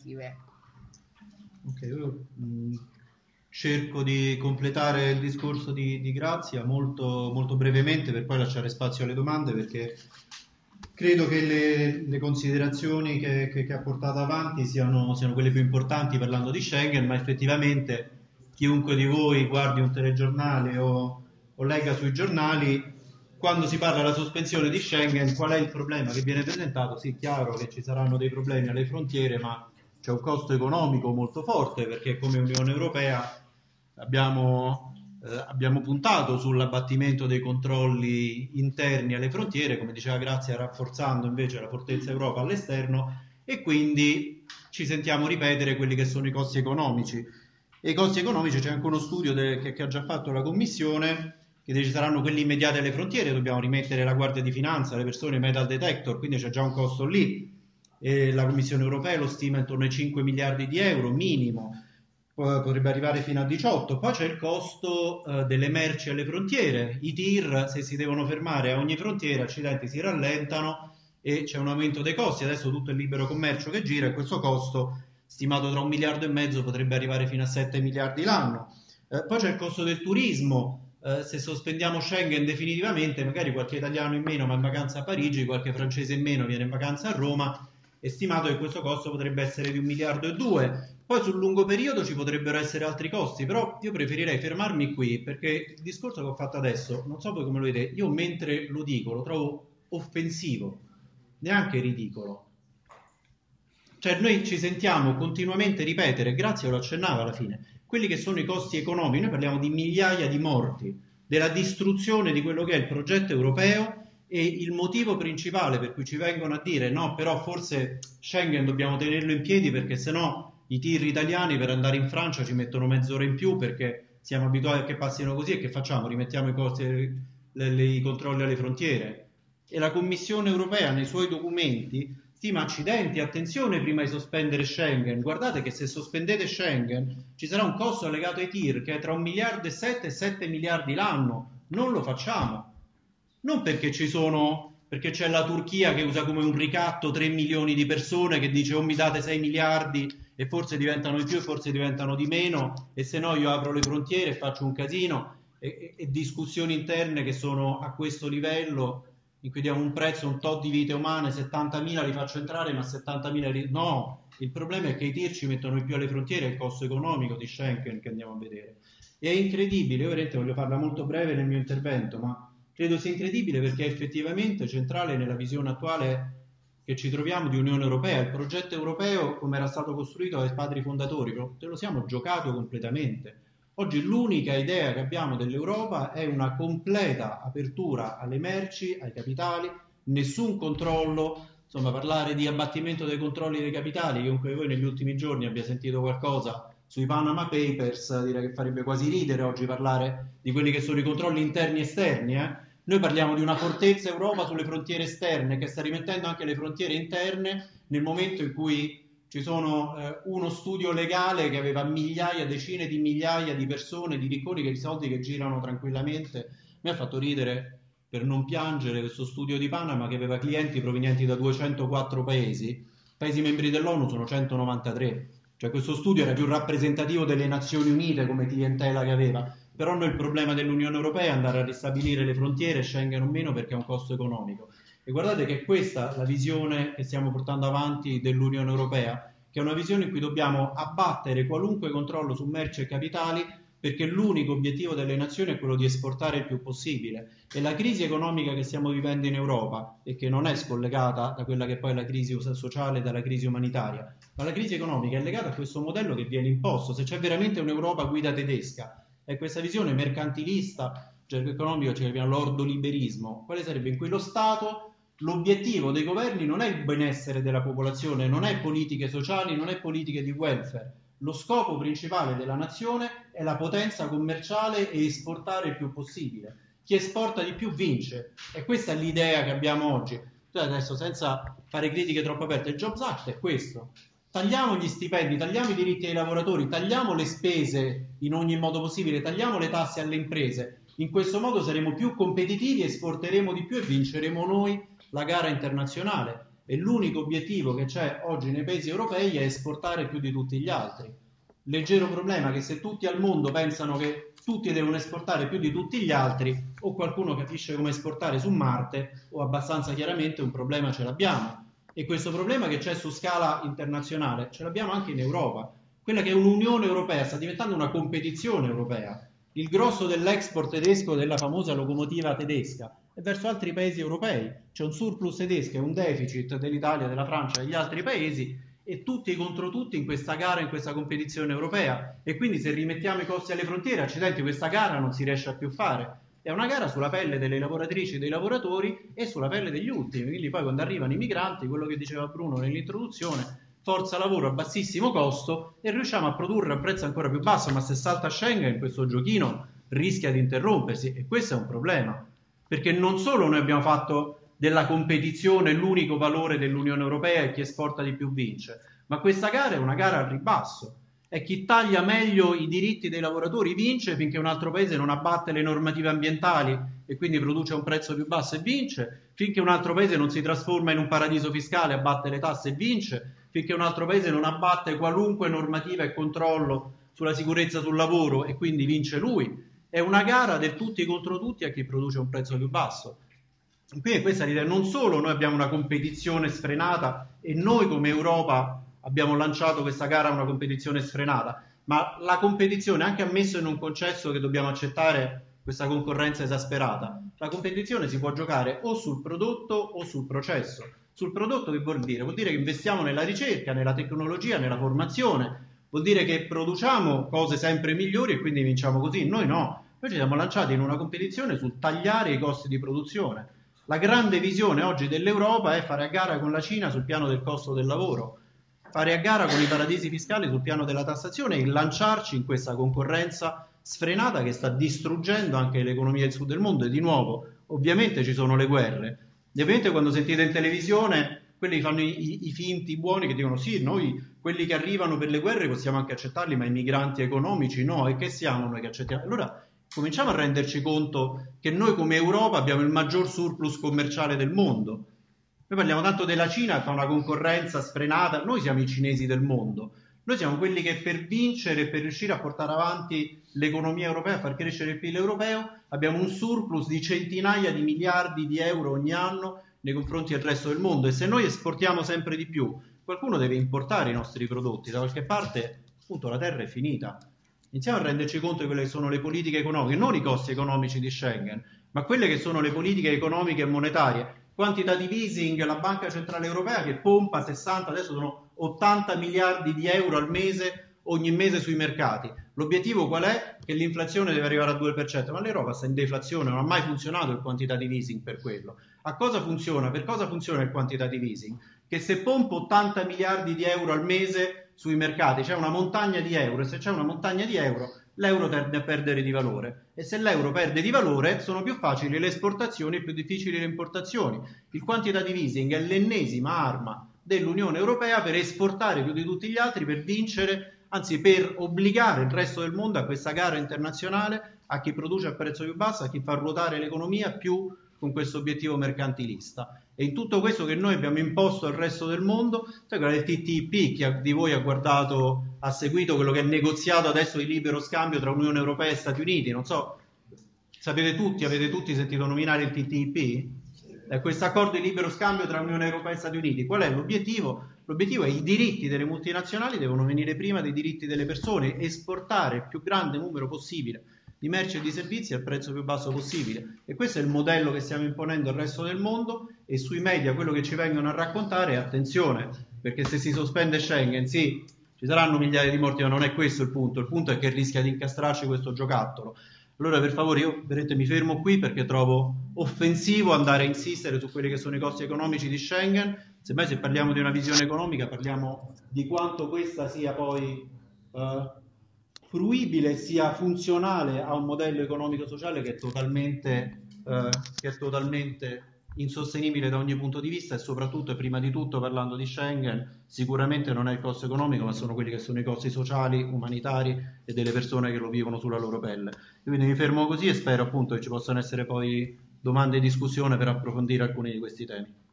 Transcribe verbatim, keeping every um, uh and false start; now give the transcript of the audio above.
alternative. Ok, io mh, cerco di completare il discorso di, di Grazia molto, molto brevemente per poi lasciare spazio alle domande, perché credo che le, le considerazioni che, che, che ha portato avanti siano, siano quelle più importanti parlando di Schengen, ma effettivamente chiunque di voi guardi un telegiornale o, o legga sui giornali, quando si parla della sospensione di Schengen, qual è il problema che viene presentato? Sì, chiaro che ci saranno dei problemi alle frontiere, ma c'è un costo economico molto forte, perché come Unione Europea abbiamo, eh, abbiamo puntato sull'abbattimento dei controlli interni alle frontiere, come diceva Grazia, rafforzando invece la fortezza Europa all'esterno, e quindi ci sentiamo ripetere quelli che sono i costi economici. E i costi economici, c'è anche uno studio de, che, che ha già fatto la Commissione, che ci saranno quelli immediati alle frontiere, dobbiamo rimettere la Guardia di Finanza, le persone metal detector, quindi c'è già un costo lì. E la Commissione Europea lo stima intorno ai cinque miliardi di euro minimo, potrebbe arrivare fino a diciotto. Poi c'è il costo eh, delle merci alle frontiere, i tir, se si devono fermare a ogni frontiera, accidenti, si rallentano e c'è un aumento dei costi. Adesso tutto il libero commercio che gira e questo costo, stimato tra un miliardo e mezzo, potrebbe arrivare fino a sette miliardi l'anno. Eh, poi c'è il costo del turismo. Uh, se sospendiamo Schengen definitivamente, magari qualche italiano in meno va in vacanza a Parigi, qualche francese in meno viene in vacanza a Roma, è stimato che questo costo potrebbe essere di un miliardo e due. Poi sul lungo periodo ci potrebbero essere altri costi, però io preferirei fermarmi qui, perché il discorso che ho fatto adesso, non so voi come lo vedete, io mentre lo dico lo trovo offensivo, neanche ridicolo. Cioè noi ci sentiamo continuamente ripetere, Grazia lo accennava alla fine, quelli che sono i costi economici. Noi parliamo di migliaia di morti, della distruzione di quello che è il progetto europeo, e il motivo principale per cui ci vengono a dire no, però forse Schengen dobbiamo tenerlo in piedi perché sennò i tir italiani per andare in Francia ci mettono mezz'ora in più perché siamo abituati a che passino così, e che facciamo? Rimettiamo i, costi, le, le, i controlli alle frontiere. E la Commissione Europea nei suoi documenti stima, accidenti, attenzione prima di sospendere Schengen, guardate che se sospendete Schengen ci sarà un costo legato ai tir che è tra un miliardo e sette e sette miliardi l'anno. Non lo facciamo, non perché ci sono, perché c'è la Turchia che usa come un ricatto tre milioni di persone, che dice o mi date sei miliardi e forse diventano di più e forse diventano di meno, e se no io apro le frontiere e faccio un casino, e, e, e discussioni interne che sono a questo livello, in cui diamo un prezzo, un tot di vite umane, settantamila li faccio entrare, ma settantamila li... no, il problema è che i tir ci mettono di più alle frontiere, il costo economico di Schengen che andiamo a vedere. E è incredibile, io veramente voglio farla molto breve nel mio intervento, ma credo sia incredibile perché è effettivamente centrale nella visione attuale che ci troviamo di Unione Europea. Il progetto europeo, come era stato costruito dai padri fondatori, ce lo siamo giocato completamente. Oggi l'unica idea che abbiamo dell'Europa è una completa apertura alle merci, ai capitali, nessun controllo. Insomma, parlare di abbattimento dei controlli dei capitali, chiunque voi negli ultimi giorni abbia sentito qualcosa sui Panama Papers, direi che farebbe quasi ridere oggi parlare di quelli che sono i controlli interni e esterni. Eh? Noi parliamo di una fortezza Europa sulle frontiere esterne che sta rimettendo anche le frontiere interne nel momento in cui ci sono eh, uno studio legale che aveva migliaia, decine di migliaia di persone, di ricconi, che di soldi che girano tranquillamente. Mi ha fatto ridere, per non piangere, questo studio di Panama che aveva clienti provenienti da duecentoquattro paesi, paesi membri dell'ONU sono centonovantatré, cioè questo studio era più rappresentativo delle Nazioni Unite come clientela che aveva. Però noi il problema dell'Unione Europea è andare a ristabilire le frontiere, Schengen o meno, perché è un costo economico. E guardate che è questa la visione che stiamo portando avanti dell'Unione Europea, che è una visione in cui dobbiamo abbattere qualunque controllo su merci e capitali, perché l'unico obiettivo delle nazioni è quello di esportare il più possibile. E la crisi economica che stiamo vivendo in Europa, e che non è scollegata da quella che poi è la crisi sociale e dalla crisi umanitaria, ma la crisi economica è legata a questo modello che viene imposto. Se c'è veramente un'Europa guida tedesca, è questa visione mercantilista, cioè economica, cioè l'ordoliberismo, quale sarebbe? In cui lo Stato, l'obiettivo dei governi non è il benessere della popolazione, non è politiche sociali, non è politiche di welfare. Lo scopo principale della nazione è la potenza commerciale e esportare il più possibile. Chi esporta di più vince, e questa è l'idea che abbiamo oggi. Cioè adesso, senza fare critiche troppo aperte, il Jobs Act è questo. Tagliamo gli stipendi, tagliamo i diritti ai lavoratori, tagliamo le spese in ogni modo possibile, tagliamo le tasse alle imprese. In questo modo saremo più competitivi, esporteremo di più e vinceremo noi la gara internazionale. e l'unico obiettivo che c'è oggi nei paesi europei è esportare più di tutti gli altri. Leggero problema che se tutti al mondo pensano che tutti devono esportare più di tutti gli altri, o qualcuno capisce come esportare su Marte, o abbastanza chiaramente un problema ce l'abbiamo. E questo problema che c'è su scala internazionale ce l'abbiamo anche in Europa. Quella che è un'Unione Europea sta diventando una competizione europea. Il grosso dell'export tedesco della famosa locomotiva tedesca è verso altri paesi europei. C'è un surplus tedesco e un deficit dell'Italia, della Francia e degli altri paesi, e tutti contro tutti in questa gara, in questa competizione europea. E quindi se rimettiamo i costi alle frontiere, accidenti, questa gara non si riesce a più fare. È una gara sulla pelle delle lavoratrici e dei lavoratori e sulla pelle degli ultimi. Quindi poi quando arrivano i migranti, quello che diceva Bruno nell'introduzione, forza lavoro a bassissimo costo, e riusciamo a produrre a prezzo ancora più basso, ma se salta Schengen questo giochino rischia di interrompersi, e questo è un problema, perché non solo noi abbiamo fatto della competizione l'unico valore dell'Unione Europea e chi esporta di più vince, ma questa gara è una gara al ribasso. È chi taglia meglio i diritti dei lavoratori vince, finché un altro paese non abbatte le normative ambientali e quindi produce un prezzo più basso e vince, finché un altro paese non si trasforma in un paradiso fiscale, abbatte le tasse e vince, finché un altro paese non abbatte qualunque normativa e controllo sulla sicurezza sul lavoro e quindi vince lui. È una gara del tutti contro tutti a chi produce un prezzo più basso. Quindi questa è l'idea. Non solo noi abbiamo una competizione sfrenata e noi come Europa abbiamo lanciato questa gara a una competizione sfrenata, ma la competizione ha anche ammesso in un concesso che dobbiamo accettare questa concorrenza esasperata. La competizione si può giocare o sul prodotto o sul processo. Sul prodotto che vuol dire? Vuol dire che investiamo nella ricerca, nella tecnologia, nella formazione, vuol dire che produciamo cose sempre migliori e quindi vinciamo così. Noi no, noi ci siamo lanciati in una competizione sul tagliare i costi di produzione. La grande visione oggi dell'Europa è fare a gara con la Cina sul piano del costo del lavoro, fare a gara con i paradisi fiscali sul piano della tassazione e lanciarci in questa concorrenza sfrenata che sta distruggendo anche l'economia del sud del mondo. E di nuovo, ovviamente ci sono le guerre. E ovviamente quando sentite in televisione quelli che fanno i, i, i finti buoni che dicono sì, noi quelli che arrivano per le guerre possiamo anche accettarli, ma i migranti economici no, e che siamo noi che accettiamo? Allora cominciamo a renderci conto che noi come Europa abbiamo il maggior surplus commerciale del mondo. Noi parliamo tanto della Cina che fa una concorrenza sfrenata, noi siamo i cinesi del mondo, noi siamo quelli che per vincere, per riuscire a portare avanti l'economia europea, a far crescere il P I L europeo, abbiamo un surplus di centinaia di miliardi di euro ogni anno nei confronti del resto del mondo, e se noi esportiamo sempre di più, qualcuno deve importare i nostri prodotti, da qualche parte appunto la terra è finita. Iniziamo a renderci conto di quelle che sono le politiche economiche, non i costi economici di Schengen, ma quelle che sono le politiche economiche e monetarie. Quantitative easing, la Banca Centrale Europea che pompa sessanta, adesso sono ottanta miliardi di euro al mese, ogni mese sui mercati. L'obiettivo qual è? Che l'inflazione deve arrivare al due per cento, ma l'Europa sta in deflazione, non ha mai funzionato il quantitative easing per quello. A cosa funziona? Per cosa funziona il quantitative easing? Che se pompo ottanta miliardi di euro al mese sui mercati c'è una montagna di euro, e se c'è una montagna di euro l'euro tende a perdere di valore, e se l'euro perde di valore sono più facili le esportazioni e più difficili le importazioni. Il quantitative easing è l'ennesima arma dell'Unione Europea per esportare più di tutti gli altri, per vincere, anzi per obbligare il resto del mondo a questa gara internazionale, a chi produce a prezzo più basso, a chi fa ruotare l'economia più con questo obiettivo mercantilista. E in tutto questo che noi abbiamo imposto al resto del mondo, sai quella del T T I P, chi di voi ha guardato, ha seguito quello che è negoziato adesso di libero scambio tra Unione Europea e Stati Uniti, non so, sapete tutti, avete tutti sentito nominare il T T I P? Eh, questo accordo di libero scambio tra Unione Europea e Stati Uniti, qual è l'obiettivo? L'obiettivo è che i diritti delle multinazionali devono venire prima dei diritti delle persone, esportare il più grande numero possibile di merci e di servizi al prezzo più basso possibile, e questo è il modello che stiamo imponendo al resto del mondo. E sui media quello che ci vengono a raccontare è attenzione, perché se si sospende Schengen sì, ci saranno migliaia di morti, ma non è questo il punto, il punto è che rischia di incastrarci questo giocattolo. Allora per favore io vedete mi fermo qui, perché trovo offensivo andare a insistere su quelli che sono i costi economici di Schengen. Semmai se parliamo di una visione economica parliamo di quanto questa sia poi uh, fruibile, sia funzionale a un modello economico-sociale che è totalmente, uh, che è totalmente insostenibile da ogni punto di vista, e soprattutto e prima di tutto, parlando di Schengen, sicuramente non è il costo economico, ma sono quelli che sono i costi sociali, umanitari e delle persone che lo vivono sulla loro pelle. Quindi mi fermo così e spero appunto che ci possano essere poi domande e discussione per approfondire alcuni di questi temi.